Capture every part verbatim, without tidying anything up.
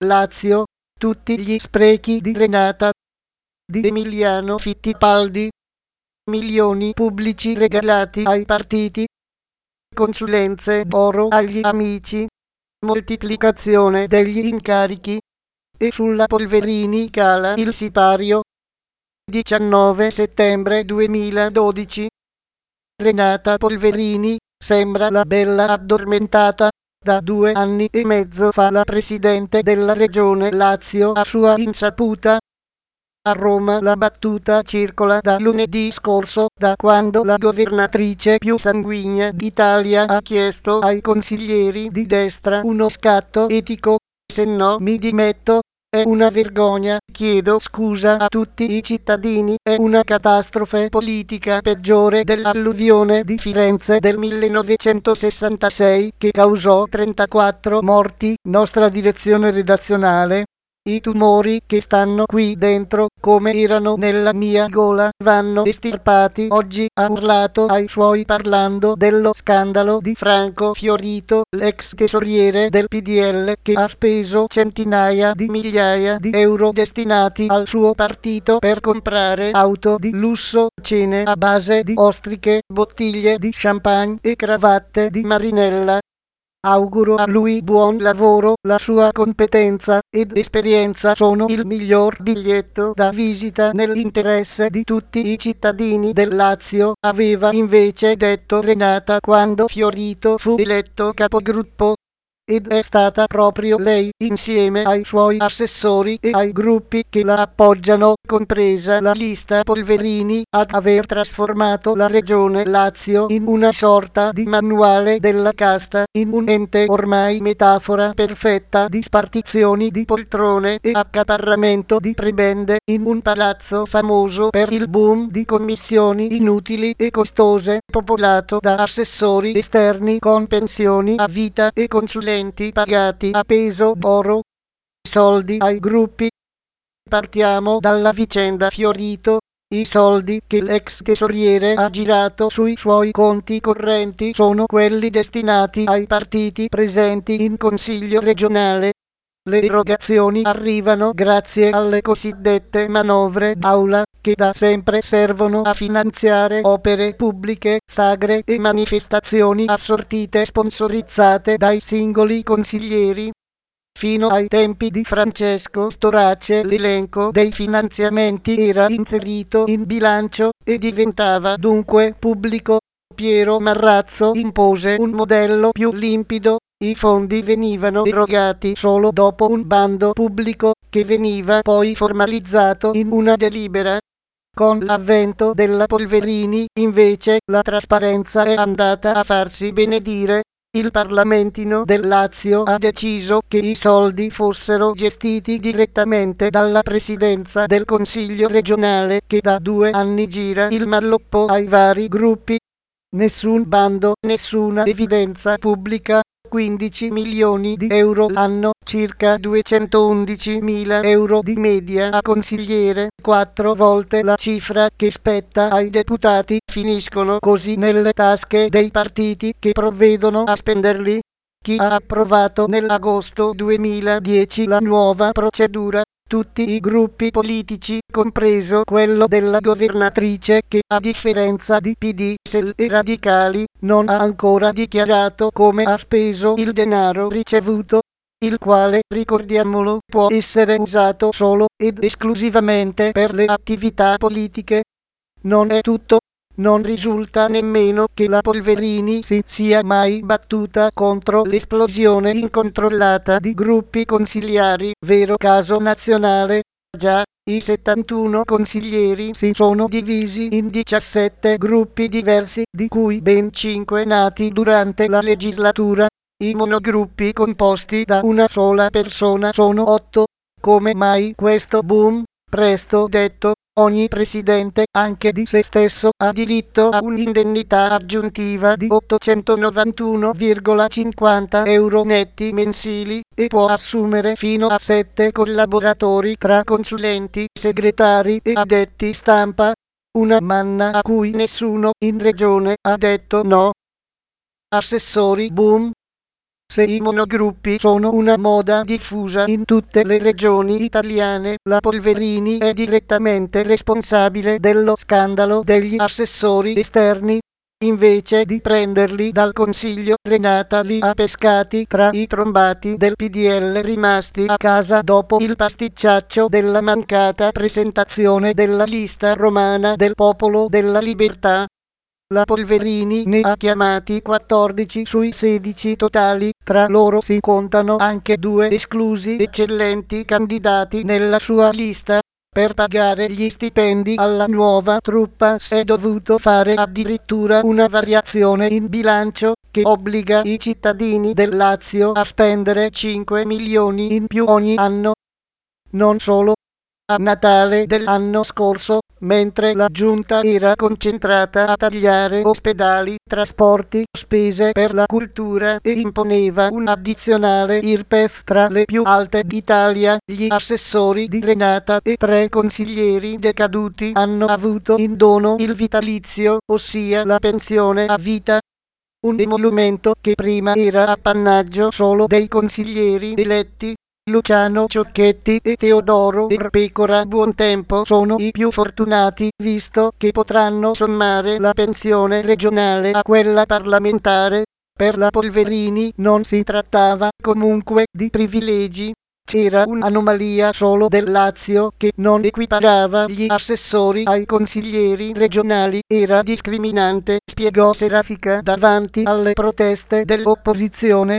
Lazio, tutti gli sprechi di Renata, di Emiliano Fittipaldi, milioni pubblici regalati ai partiti, consulenze d'oro agli amici, moltiplicazione degli incarichi, e sulla Polverini cala il sipario. diciannove settembre duemiladodici. Renata Polverini sembra la bella addormentata. Da due anni e mezzo fa la presidente della regione Lazio a sua insaputa. A Roma la battuta circola da lunedì scorso, da quando la governatrice più sanguigna d'Italia ha chiesto ai consiglieri di destra uno scatto etico: se no mi dimetto. È una vergogna, chiedo scusa a tutti i cittadini, è una catastrofe politica peggiore dell'alluvione di Firenze del millenovecentosessantasei che causò trentaquattro morti. Nostra direzione redazionale. I tumori che stanno qui dentro, come erano nella mia gola, vanno estirpati. Oggi ha urlato ai suoi parlando dello scandalo di Franco Fiorito, l'ex tesoriere del P D L, che ha speso centinaia di migliaia di euro destinati al suo partito per comprare auto di lusso, cene a base di ostriche, bottiglie di champagne e cravatte di Marinella. Auguro a lui buon lavoro, la sua competenza ed esperienza sono il miglior biglietto da visita nell'interesse di tutti i cittadini del Lazio, aveva invece detto Renata quando Fiorito fu eletto capogruppo. Ed è stata proprio lei, insieme ai suoi assessori e ai gruppi che la appoggiano, compresa la lista Polverini, ad aver trasformato la regione Lazio in una sorta di manuale della casta, in un ente ormai metafora perfetta di spartizioni di poltrone e accaparramento di prebende, in un palazzo famoso per il boom di commissioni inutili e costose, popolato da assessori esterni con pensioni a vita e consulenti pagati a peso d'oro. Soldi ai gruppi. Partiamo dalla vicenda Fiorito. I soldi che l'ex tesoriere ha girato sui suoi conti correnti sono quelli destinati ai partiti presenti in consiglio regionale. Le erogazioni arrivano grazie alle cosiddette manovre d'aula, che da sempre servono a finanziare opere pubbliche, sagre e manifestazioni assortite sponsorizzate dai singoli consiglieri. Fino ai tempi di Francesco Storace l'elenco dei finanziamenti era inserito in bilancio e diventava dunque pubblico. Piero Marrazzo impose un modello più limpido. I fondi venivano erogati solo dopo un bando pubblico, che veniva poi formalizzato in una delibera. Con l'avvento della Polverini, invece, la trasparenza è andata a farsi benedire. Il Parlamentino del Lazio ha deciso che i soldi fossero gestiti direttamente dalla Presidenza del Consiglio regionale, che da due anni gira il malloppo ai vari gruppi. Nessun bando, nessuna evidenza pubblica. quindici milioni di euro l'anno, circa duecentoundicimila euro di media a consigliere, quattro volte la cifra che spetta ai deputati, finiscono così nelle tasche dei partiti che provvedono a spenderli. Chi ha approvato nell'agosto duemiladieci la nuova procedura? Tutti i gruppi politici, compreso quello della governatrice che, a differenza di P D, S L e Radicali, non ha ancora dichiarato come ha speso il denaro ricevuto, il quale, ricordiamolo, può essere usato solo ed esclusivamente per le attività politiche. Non è tutto. Non risulta nemmeno che la Polverini si sia mai battuta contro l'esplosione incontrollata di gruppi consigliari, vero caso nazionale. Già, i settantuno consiglieri si sono divisi in diciassette gruppi diversi, di cui ben cinque nati durante la legislatura. I monogruppi composti da una sola persona sono otto. Come mai questo boom? Presto detto. Ogni presidente, anche di se stesso, ha diritto a un'indennità aggiuntiva di ottocentonovantuno virgola cinquanta euro netti mensili e può assumere fino a sette collaboratori tra consulenti, segretari e addetti stampa. Una manna a cui nessuno in regione ha detto no. Assessori boom. Se i monogruppi sono una moda diffusa in tutte le regioni italiane, la Polverini è direttamente responsabile dello scandalo degli assessori esterni. Invece di prenderli dal Consiglio, Renata li ha pescati tra i trombati del P D L rimasti a casa dopo il pasticciaccio della mancata presentazione della lista romana del Popolo della Libertà. La Polverini ne ha chiamati quattordici sui sedici totali, tra loro si contano anche due esclusi eccellenti candidati nella sua lista. Per pagare gli stipendi alla nuova truppa si è dovuto fare addirittura una variazione in bilancio che obbliga i cittadini del Lazio a spendere cinque milioni in più ogni anno. Non solo. A Natale dell'anno scorso, mentre la giunta era concentrata a tagliare ospedali, trasporti, spese per la cultura e imponeva un'addizionale I R P E F tra le più alte d'Italia, gli assessori di Renata e tre consiglieri decaduti hanno avuto in dono il vitalizio, ossia la pensione a vita. Un emolumento che prima era appannaggio solo dei consiglieri eletti. Luciano Ciocchetti e Teodoro Erpecora Buontempo sono i più fortunati, visto che potranno sommare la pensione regionale a quella parlamentare. Per la Polverini non si trattava comunque di privilegi. C'era un'anomalia solo del Lazio che non equiparava gli assessori ai consiglieri regionali, era discriminante, spiegò Serafica davanti alle proteste dell'opposizione.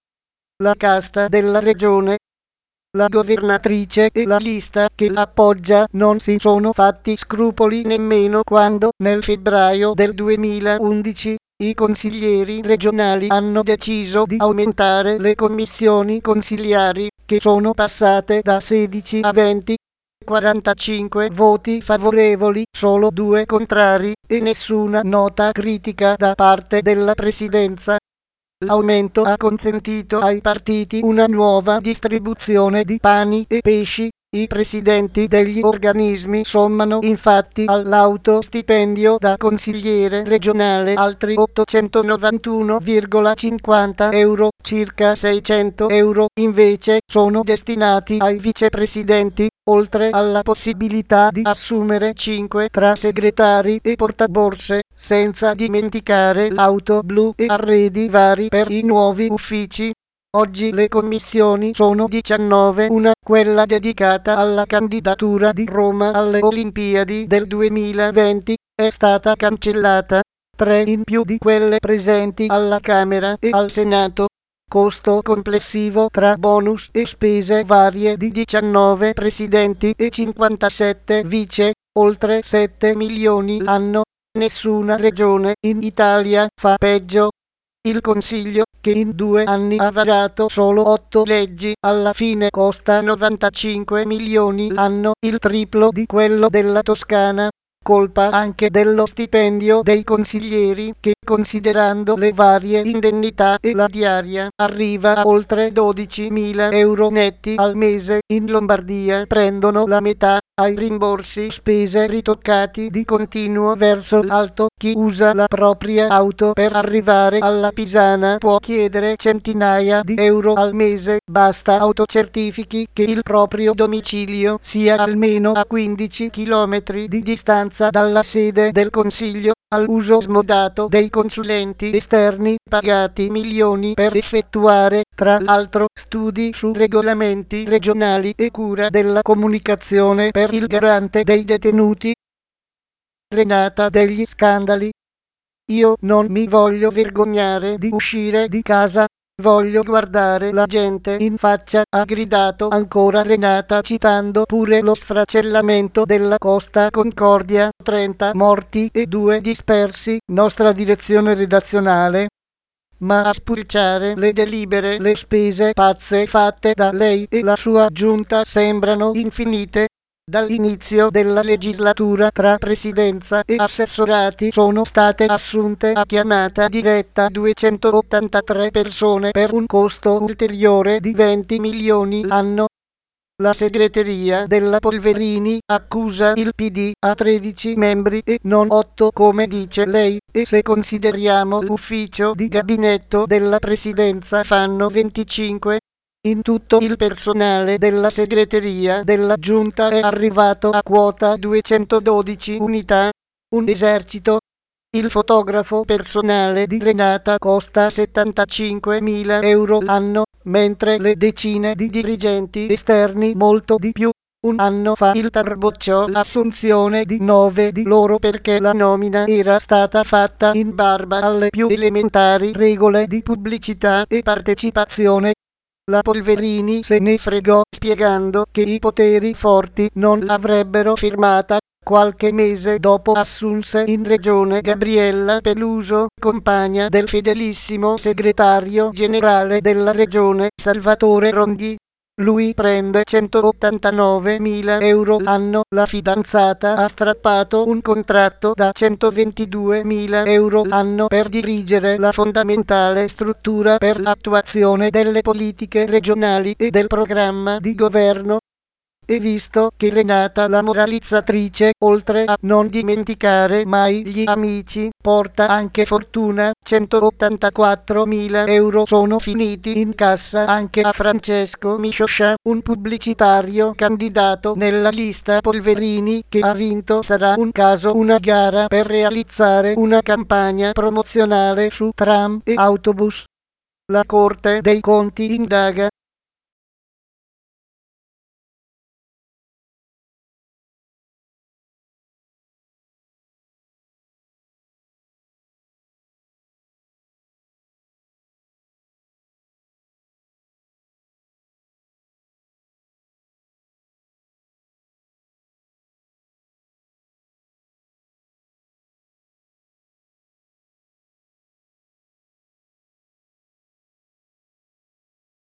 La casta della regione. La governatrice e la lista che l'appoggia non si sono fatti scrupoli nemmeno quando, nel febbraio del duemilaundici, i consiglieri regionali hanno deciso di aumentare le commissioni consiliari, che sono passate da sedici a venti. quarantacinque voti favorevoli, solo due contrari e nessuna nota critica da parte della presidenza. L'aumento ha consentito ai partiti una nuova distribuzione di pani e pesci. I presidenti degli organismi sommano infatti all'autostipendio da consigliere regionale altri ottocentonovantuno virgola cinquanta euro, circa seicento euro invece sono destinati ai vicepresidenti, oltre alla possibilità di assumere cinque tra segretari e portaborse, senza dimenticare l'auto blu e arredi vari per i nuovi uffici. Oggi le commissioni sono diciannove, una, quella dedicata alla candidatura di Roma alle Olimpiadi del duemilaventi, è stata cancellata, tre in più di quelle presenti alla Camera e al Senato. Costo complessivo tra bonus e spese varie di diciannove presidenti e cinquantasette vice, oltre sette milioni l'anno. Nessuna regione in Italia fa peggio. Il Consiglio, che in due anni ha varato solo otto leggi, alla fine costa novantacinque milioni l'anno, il triplo di quello della Toscana. Colpa anche dello stipendio dei consiglieri che, considerando le varie indennità e la diaria, arriva a oltre dodicimila euro netti al mese. In Lombardia prendono la metà, ai rimborsi spese ritoccati di continuo verso l'alto. Chi usa la propria auto per arrivare alla Pisana può chiedere centinaia di euro al mese, basta autocertifichi che il proprio domicilio sia almeno a quindici chilometri di distanza dalla sede del Consiglio, all'uso smodato dei consulenti esterni pagati milioni per effettuare, tra l'altro, studi su regolamenti regionali e cura della comunicazione per il garante dei detenuti. Renata degli scandali. Io non mi voglio vergognare di uscire di casa. Voglio guardare la gente in faccia, ha gridato ancora Renata citando pure lo sfracellamento della Costa Concordia, trenta morti e due dispersi, nostra direzione redazionale. Ma a spulciare le delibere le spese pazze fatte da lei e la sua giunta sembrano infinite. Dall'inizio della legislatura tra presidenza e assessorati sono state assunte a chiamata diretta duecentottantatré persone per un costo ulteriore di venti milioni l'anno. La segreteria della Polverini accusa il P D a tredici membri e non otto come dice lei, e se consideriamo l'ufficio di gabinetto della presidenza fanno venticinque. In tutto il personale della segreteria della giunta è arrivato a quota duecentododici unità, un esercito. Il fotografo personale di Renata costa settantacinquemila euro l'anno, mentre le decine di dirigenti esterni molto di più. Un anno fa il TAR bocciò l'assunzione di nove di loro perché la nomina era stata fatta in barba alle più elementari regole di pubblicità e partecipazione. La Polverini se ne fregò spiegando che i poteri forti non l'avrebbero firmata. Qualche mese dopo assunse in regione Gabriella Peluso, compagna del fedelissimo segretario generale della regione Salvatore Rondi. Lui prende centottantanovemila euro l'anno, la fidanzata ha strappato un contratto da centoventiduemila euro l'anno per dirigere la fondamentale struttura per l'attuazione delle politiche regionali e del programma di governo. E visto che Renata la moralizzatrice, oltre a non dimenticare mai gli amici, porta anche fortuna, centottantaquattromila euro sono finiti in cassa anche a Francesco Miscioscia, un pubblicitario candidato nella lista Polverini che ha vinto. Sarà un caso una gara per realizzare una campagna promozionale su tram e autobus. La Corte dei Conti indaga